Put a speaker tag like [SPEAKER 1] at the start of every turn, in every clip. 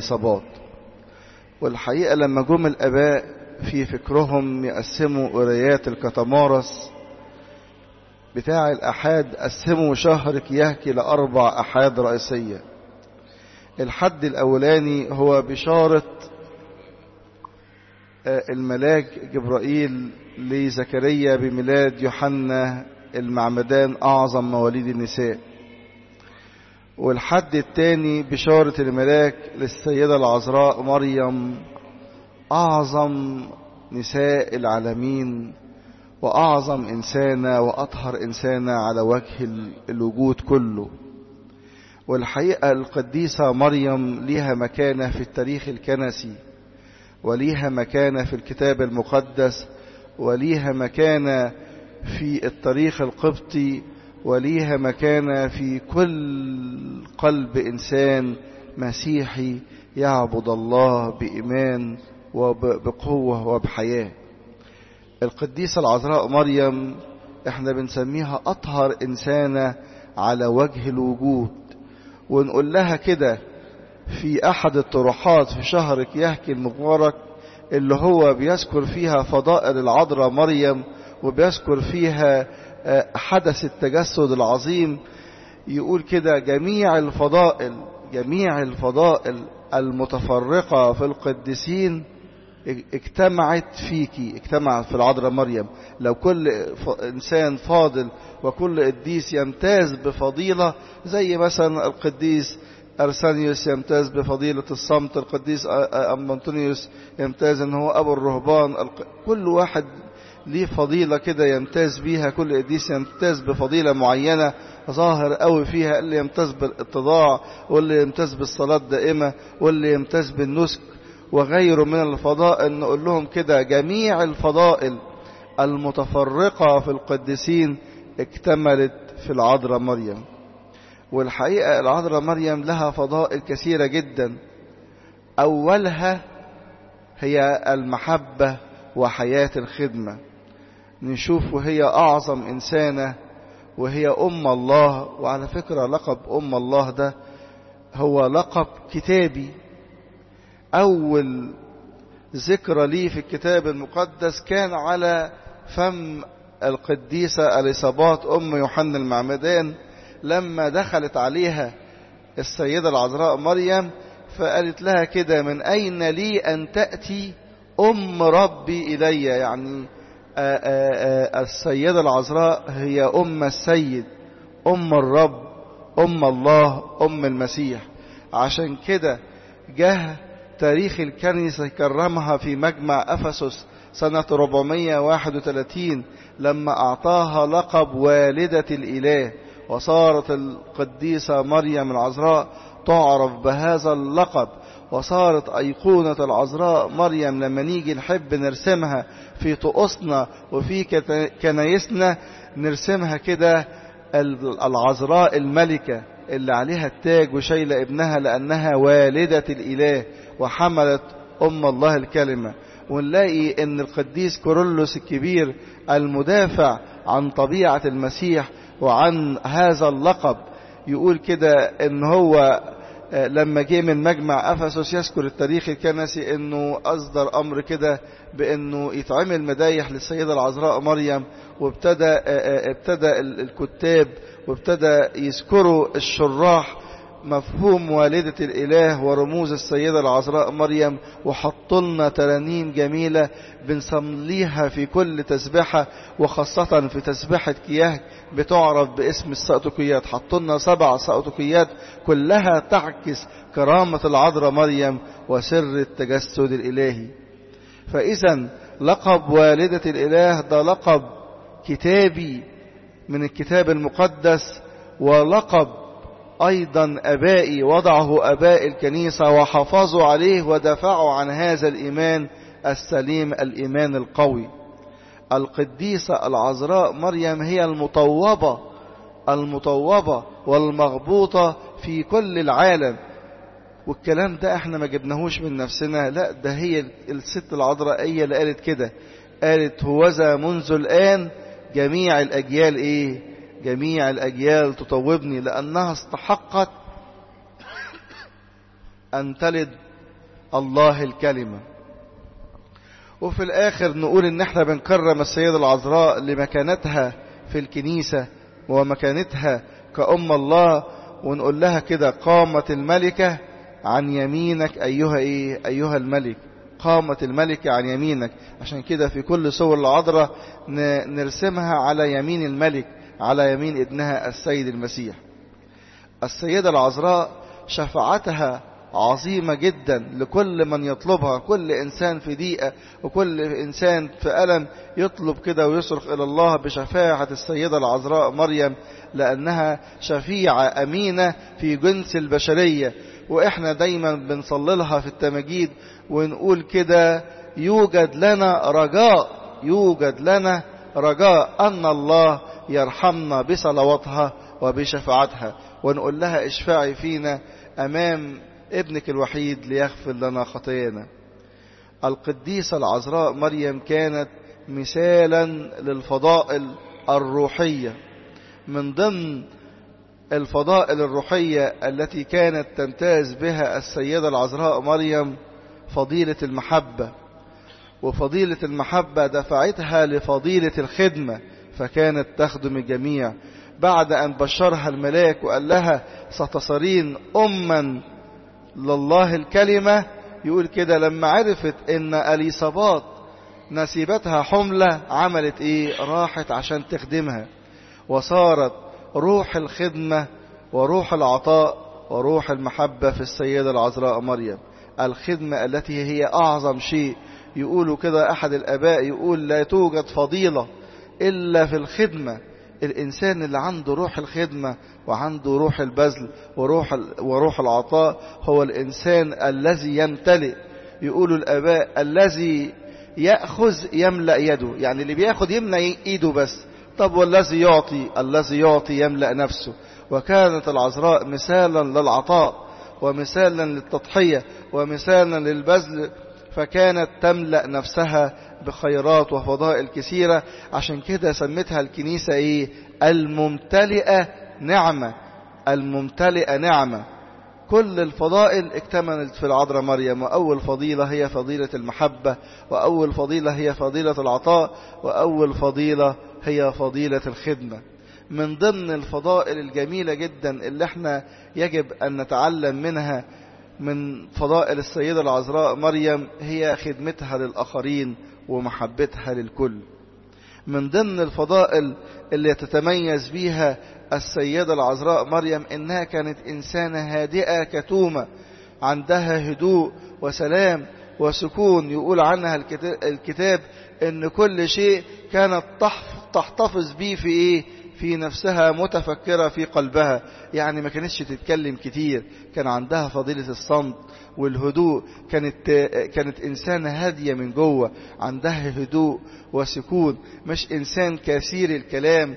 [SPEAKER 1] اليصابات. والحقيقة لما جم الآباء في فكرهم يقسموا قرايات الكتمارس بتاع الأحاد، قسموا شهر كيهك ل4 أحاد رئيسية. الحد الأولاني هو بشارة الملاك جبرائيل لزكريا بميلاد يوحنا المعمدان أعظم مواليد النساء. والحد الثاني بشارة الملاك للسيدة العذراء مريم أعظم نساء العالمين وأعظم إنسانة وأطهر إنسانة على وجه الوجود كله. والحقيقة القديسة مريم ليها مكانة في التاريخ الكنسي، وليها مكانة في الكتاب المقدس، وليها مكانة في التاريخ القبطي، وليها مكانة في كل قلب إنسان مسيحي يعبد الله بإيمان وبقوة وبحياة. القديسة العذراء مريم احنا بنسميها أطهر إنسانة على وجه الوجود، ونقول لها كده في أحد الطروحات في شهر كيهك المبارك اللي هو بيذكر فيها فضائل العذراء مريم وبيذكر فيها حدث التجسد العظيم، يقول كده: جميع الفضائل المتفرقة في القديسين اجتمعت في العذراء مريم. لو كل إنسان فاضل وكل قديس يمتاز بفضيلة، زي مثلا القديس أرسانيوس يمتاز بفضيلة الصمت، القديس أنطونيوس يمتاز ان هو أبو الرهبان، كل واحد ليه فضيلة كده يمتاز بيها، كل قديس يمتاز بفضيلة معينة ظاهر قوي فيها، اللي يمتاز بالاتضاع، واللي يمتاز بالصلاة الدائمة، واللي يمتاز بالنسك وغيره من الفضائل. نقول لهم كده: جميع الفضائل المتفرقة في القديسين اكتملت في العذراء مريم. والحقيقة العذراء مريم لها فضائل كثيرة جدا، أولها هي المحبة وحياة الخدمة. نشوف وهي أعظم إنسانة وهي أم الله. وعلى فكرة لقب أم الله ده هو لقب كتابي، أول ذكرى ليه في الكتاب المقدس كان على فم القديسة اليصابات أم يوحنا المعمدان، لما دخلت عليها السيدة العذراء مريم فقالت لها كده: من أين لي أن تأتي أم ربي إلي؟ يعني السيدة العذراء هي أم السيد، أم الرب، أم الله، أم المسيح. عشان كده جه تاريخ الكنيسة كرمها في مجمع أفسس سنة 431 لما أعطاها لقب والدة الإله، وصارت القديسة مريم العذراء تعرف بهذا اللقب، وصارت أيقونة العذراء مريم لما نيجي نحب نرسمها في طقوسنا وفي كنايسنا نرسمها كده العذراء الملكة اللي عليها التاج وشايلة ابنها لأنها والدة الإله وحملت أم الله الكلمة. ونلاقي ان القديس كورولوس الكبير المدافع عن طبيعة المسيح وعن هذا اللقب يقول كده ان هو لما جه من مجمع أفسس يذكر التاريخ الكنسي انه اصدر امر كده بانه يتعمل مدايح للسيدة العذراء مريم، وابتدى الكتاب وابتدى يذكروا الشراح مفهوم والدة الإله ورموز السيدة العذراء مريم، وحطوا لنا ترانيم جميلة بنصليها في كل تسبحة، وخاصة في تسبحة كيهك بتعرف باسم السأتوكيات. حطوا لنا 7 سأتوكيات كلها تعكس كرامة العذراء مريم وسر التجسد الإلهي. فإذا لقب والدة الإله ده لقب كتابي من الكتاب المقدس، ولقب أيضا أبائي وضعه أباء الكنيسة وحافظوا عليه ودافعوا عن هذا الإيمان السليم، الإيمان القوي. القديسة العذراء مريم هي المطوبة والمغبوطة في كل العالم. والكلام ده احنا ما جبناهوش من نفسنا، لا ده هي الست العذراء هي اللي قالت كده، قالت: هوذا منذ الآن جميع الأجيال جميع الأجيال تطوبني، لأنها استحقت أن تلد الله الكلمة. وفي الآخر نقول إن احنا بنكرم السيدة العذراء لمكانتها في الكنيسة ومكانتها كأم الله، ونقول لها كده قامت الملكة عن يمينك أيها الملك، قامت الملكة عن يمينك. عشان كده في كل صور العذراء نرسمها على يمين الملك، على يمين ابنها السيد المسيح. السيدة العذراء شفاعتها عظيمة جدا لكل من يطلبها، كل إنسان في ضيقة وكل إنسان في ألم يطلب كده ويصرخ إلى الله بشفاعة السيدة العذراء مريم، لأنها شفيعة أمينة في جنس البشرية. وإحنا دايما بنصلي لها في التماجيد ونقول كده يوجد لنا رجاء أن الله يرحمنا بصلواتها وبشفاعتها، ونقول لها اشفعي فينا أمام ابنك الوحيد ليغفر لنا خطايانا. القديسة العذراء مريم كانت مثالا للفضائل الروحية. من ضمن الفضائل الروحية التي كانت تمتاز بها السيدة العذراء مريم فضيلة المحبة، وفضيلة المحبة دفعتها لفضيلة الخدمة، فكانت تخدم الجميع. بعد أن بشرها الملاك وقال لها ستصيرين أما لله الكلمة، يقول كده لما عرفت ان اليصابات نسيبتها حملة عملت راحت عشان تخدمها، وصارت روح الخدمة وروح العطاء وروح المحبة في السيدة العذراء مريم. الخدمة التي هي أعظم شيء. يقولوا كده أحد الآباء يقول لا توجد فضيلة إلا في الخدمة. الإنسان اللي عنده روح الخدمة وعنده روح البذل وروح العطاء هو الإنسان الذي يمتلئ. يقولوا الآباء الذي يأخذ يملأ يده، يعني اللي بياخد يملأ إيده بس. طب والذي يعطي؟ الذي يعطي يملأ نفسه. وكانت العذراء مثالا للعطاء ومثالا للتضحية ومثالا للبذل، فكانت تملأ نفسها بخيرات وفضائل كثيرة. عشان كده سمتها الكنيسة الممتلئة نعمة. الممتلئة نعمة. كل الفضائل اكتملت في العذراء مريم، وأول فضيلة هي فضيلة المحبة، وأول فضيلة هي فضيلة العطاء، وأول فضيلة هي فضيلة الخدمة. من ضمن الفضائل الجميلة جدا اللي احنا يجب أن نتعلم منها من فضائل السيدة العذراء مريم هي خدمتها للآخرين ومحبتها للكل. من ضمن الفضائل اللي تتميز بيها السيدة العذراء مريم إنها كانت إنسانة هادئة كتومة، عندها هدوء وسلام وسكون. يقول عنها الكتاب إن كل شيء كانت تحتفظ به في نفسها، متفكرة في قلبها. يعني ما كانتش تتكلم كتير، كان عندها فضيلة الصمت والهدوء. كانت إنسانة هادية من جوه، عندها هدوء وسكون، مش إنسان كثير الكلام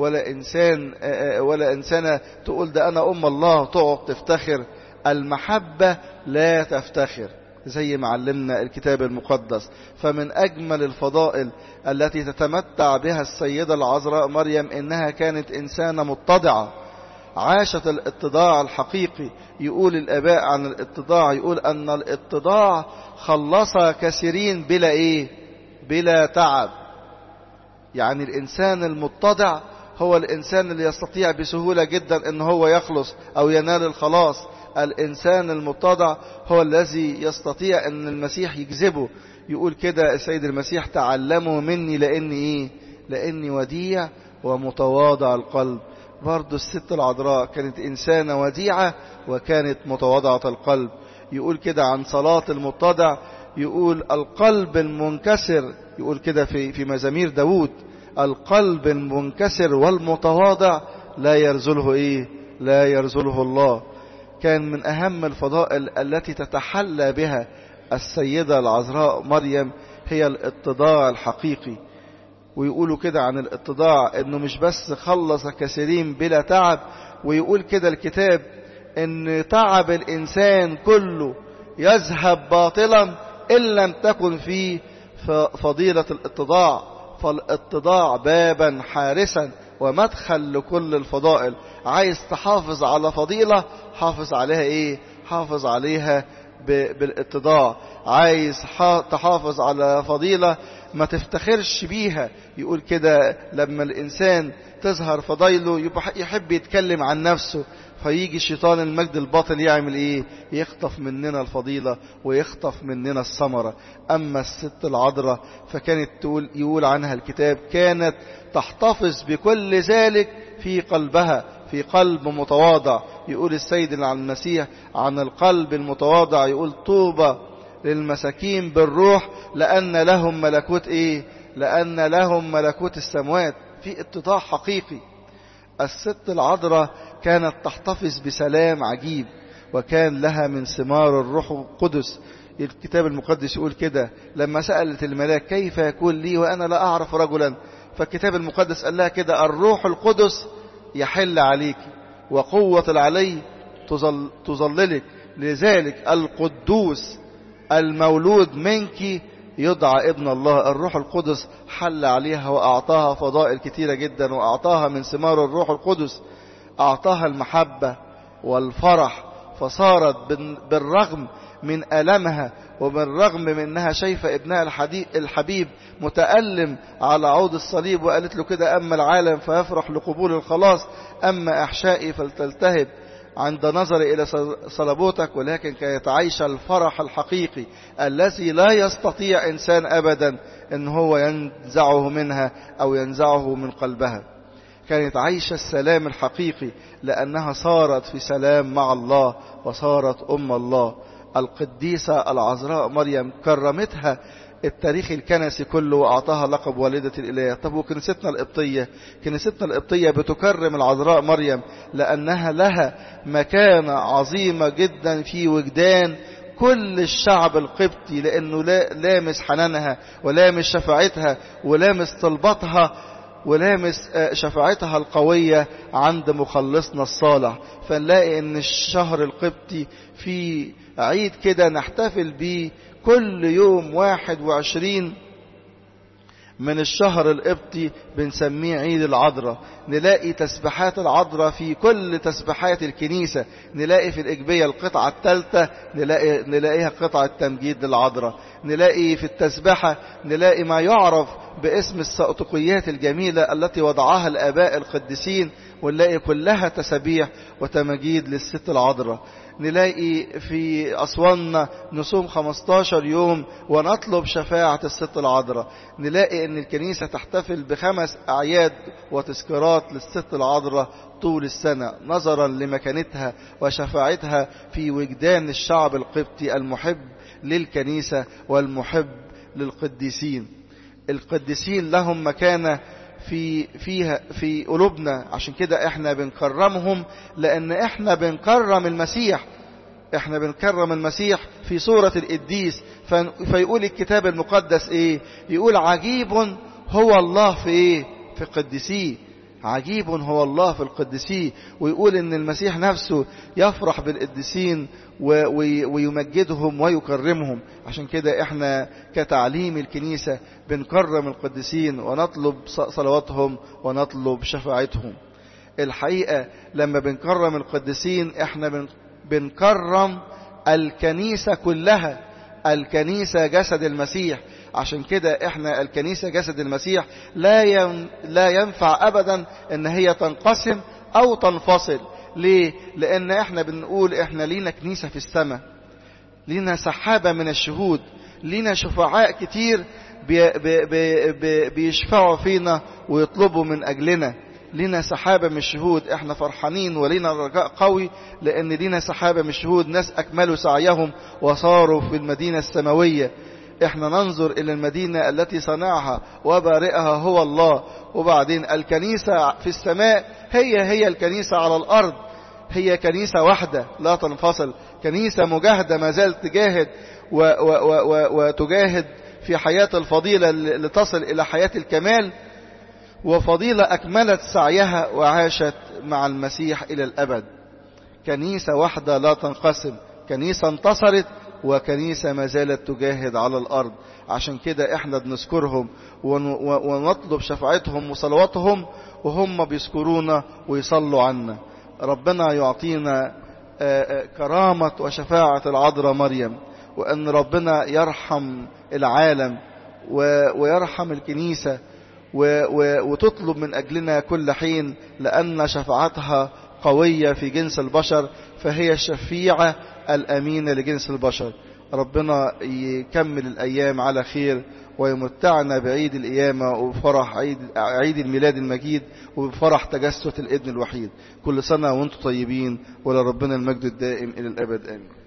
[SPEAKER 1] ولا إنسانة تقول ده أنا أم الله تقعد تفتخر. المحبة لا تفتخر زي ما علمنا الكتاب المقدس. فمن أجمل الفضائل التي تتمتع بها السيدة العذراء مريم إنها كانت إنسانة متضعة، عاشت الاتضاع الحقيقي. يقول الآباء عن الاتضاع، يقول أن الاتضاع خلص كثيرين بلا تعب. يعني الإنسان المتضع هو الإنسان اللي يستطيع بسهولة جدا أن هو يخلص أو ينال الخلاص. الإنسان المتضع هو الذي يستطيع أن المسيح يجذبه. يقول كده السيد المسيح تعلموا مني لأني وديع ومتواضع القلب. برضو الست العذراء كانت إنسانة وديعة وكانت متواضعة القلب. يقول كده عن صلاة المتضع، يقول القلب المنكسر، يقول كده في مزامير داود القلب المنكسر والمتواضع لا يرزله الله. كان من أهم الفضائل التي تتحلى بها السيدة العذراء مريم هي الاتضاع الحقيقي. ويقولوا كده عن الاتضاع انه مش بس خلص كثيرين بلا تعب، ويقول كده الكتاب ان تعب الانسان كله يذهب باطلا ان لم تكن فيه فضيلة الاتضاع. فالاتضاع بابا حارسا ومدخل لكل الفضائل. عايز تحافظ على فضيلة، حافظ عليها حافظ عليها بالاتضاع، عايز تحافظ على فضيلة ما تفتخرش بيها. يقول كده لما الإنسان تظهر فضيله يحب يتكلم عن نفسه، فيجي شيطان المجد الباطل يعمل ايه؟ يخطف مننا الفضيلة ويخطف مننا الثمرة. اما الست العذراء فكانت يقول عنها الكتاب كانت تحتفظ بكل ذلك في قلبها، في قلب متواضع. يقول السيد المسيح عن القلب المتواضع، يقول طوبى للمساكين بالروح لأن لهم ملكوت ايه؟ لأن لهم ملكوت السماوات. في اتضاع حقيقي. الست العذراء كانت تحتفظ بسلام عجيب، وكان لها من ثمار الروح القدس. الكتاب المقدس يقول كده لما سألت الملاك كيف يكون لي وأنا لا أعرف رجلا، فالكتاب المقدس قال لها كده الروح القدس يحل عليك وقوة العلي تظللك، لذلك القدوس المولود منك يدعى ابن الله. الروح القدس حل عليها وأعطاها فضائل كتيرة جدا، وأعطاها من ثمار الروح القدس، أعطاها المحبة والفرح، فصارت بالرغم من ألمها وبالرغم من أنها شايفة ابنها الحبيب متألم على عود الصليب، وقالت له كده أما العالم فيفرح لقبول الخلاص، أما أحشائي فلتلتهب عند نظر إلى صلبوتك، ولكن كانت عايشة الفرح الحقيقي الذي لا يستطيع إنسان أبدا أن هو ينزعه منها أو ينزعه من قلبها. كانت عايشة السلام الحقيقي لأنها صارت في سلام مع الله وصارت أم الله. القديسة العذراء مريم كرمتها التاريخ الكنسي كله وأعطاها لقب والدة الإله. طب وكنيستنا القبطية، كنيستنا القبطية بتكرم العذراء مريم لأنها لها مكانة عظيمة جدا في وجدان كل الشعب القبطي، لأنه لامس حنانها ولامس شفاعتها ولامس طلباتها ولامس شفاعتها القوية عند مخلصنا الصالح. فنلاقي ان الشهر القبطي في عيد كده نحتفل بيه كل يوم 21 من الشهر القبطي بنسميه عيد العذراء. نلاقي تسبيحات العذراء في كل تسبيحات الكنيسة، نلاقي في الإجبية القطعة الثالثة نلاقيها قطعة تمجيد للعذراء، نلاقي في التسبيحة نلاقي ما يعرف باسم السأطقيات الجميلة التي وضعها الآباء القديسين، ونلاقي كلها تسبيح وتمجيد للست العذراء. نلاقي في أسواننا نصوم 15 يوم ونطلب شفاعة الست العذراء. نلاقي ان الكنيسة تحتفل ب5 أعياد وتذكارات للست العذراء طول السنة نظرا لمكانتها وشفاعتها في وجدان الشعب القبطي المحب للكنيسة والمحب للقديسين. القديسين لهم مكانة في قلوبنا، عشان كده احنا بنكرمهم لان احنا بنكرم المسيح. احنا بنكرم المسيح في صورة القديس. فيقول الكتاب المقدس ايه؟ يقول عجيب هو الله في ايه؟ في قديسيه. عجيب هو الله في القديسين. ويقول ان المسيح نفسه يفرح بالقديسين ويمجدهم ويكرمهم. عشان كده احنا كتعليم الكنيسة بنكرم القديسين ونطلب صلواتهم ونطلب شفاعتهم. الحقيقة لما بنكرم القديسين احنا بنكرم الكنيسة كلها. الكنيسة جسد المسيح. عشان كده احنا الكنيسة جسد المسيح لا ينفع ابدا ان هي تنقسم او تنفصل. ليه؟ لان احنا بنقول احنا لينا كنيسة في السماء، لينا سحابة من الشهود، لينا شفعاء كتير بيشفعوا فينا ويطلبوا من اجلنا. لينا سحابة من الشهود. احنا فرحانين ولينا رجاء قوي لان لينا سحابة من الشهود، ناس اكملوا سعيهم وصاروا في المدينة السماوية. احنا ننظر الى المدينة التي صنعها وبارئها هو الله. وبعدين الكنيسة في السماء هي الكنيسة على الارض، هي كنيسة واحدة لا تنفصل. كنيسة مجاهدة ما زالت تجاهد وتجاهد في حياة الفضيلة لتصل الى حياة الكمال، وفضيلة أكملت سعيها وعاشت مع المسيح إلى الأبد. كنيسة واحدة لا تنقسم، كنيسة انتصرت وكنيسة ما زالت تجاهد على الأرض. عشان كده احنا بنذكرهم ونطلب شفاعتهم وصلواتهم وهم بيذكرونا ويصلوا عنا. ربنا يعطينا كرامة وشفاعة العذراء مريم، وأن ربنا يرحم العالم ويرحم الكنيسة وتطلب من أجلنا كل حين، لأن شفاعتها قوية في جنس البشر، فهي الشفيعة الأمينة لجنس البشر. ربنا يكمل الأيام على خير ويمتعنا بعيد القيامة وبفرح عيد الميلاد المجيد وبفرح تجسد الابن الوحيد. كل سنة وانتم طيبين، ولربنا المجد الدائم إلى الأبد آمين.